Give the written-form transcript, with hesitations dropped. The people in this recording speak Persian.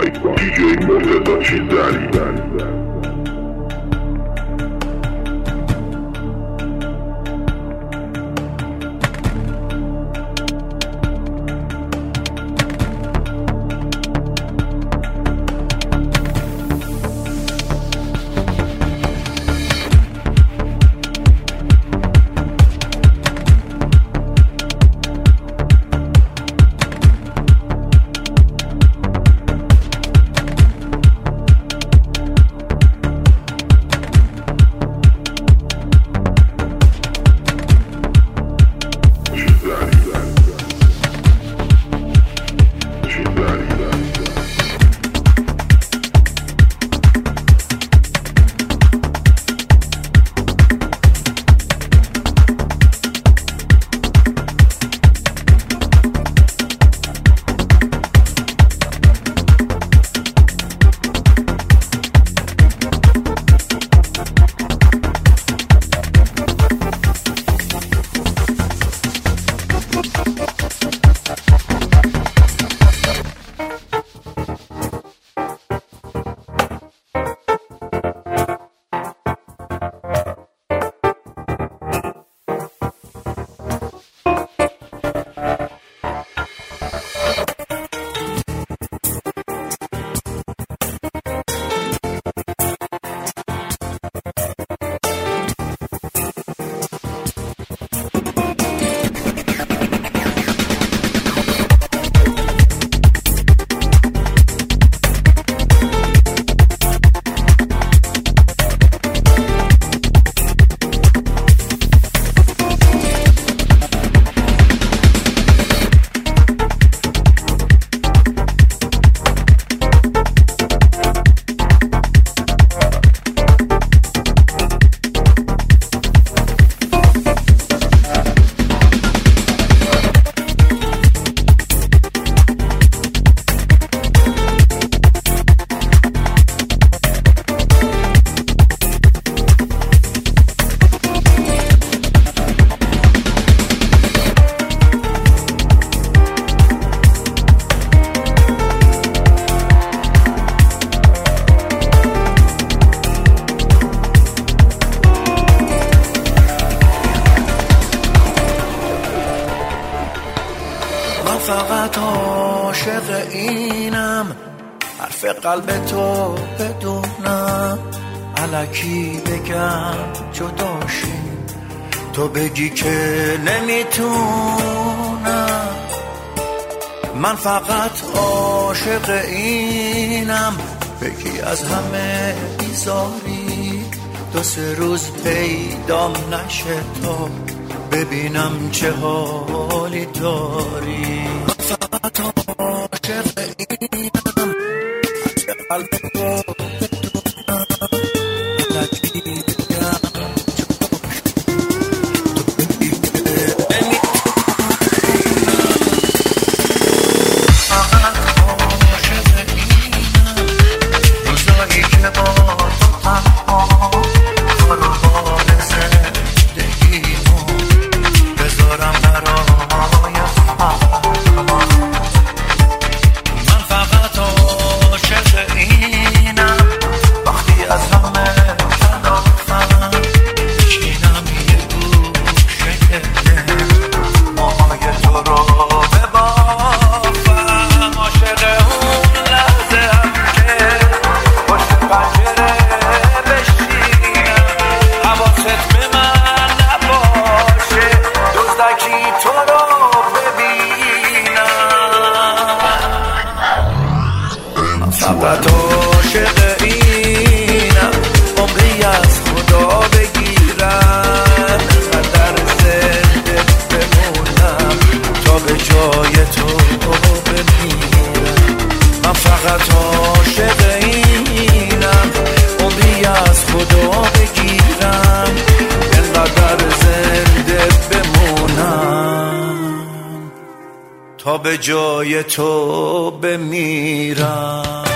DJ مرتضی چیزدری. فقط عاشق اینم، حرف قلب تو بدونم، الکی بگم جداشیم، تو بگی که نمیتونم. من فقط عاشق اینم، بگی از همه بیزاری، 2-3 روز پیدام نشه تا ببینم چه حالی داری. فقط عاشق اینم، چه قلب تو بدونم، الکی بگم فقط عاشق اینم، عمری از خدا بگیرم، قدر زنده بمونم تا به جای تو بمیرم. من فقط عاشق اینم، عمری از خدا بگیرم، قدر زنده بمونم تا به جای تو بمیرم.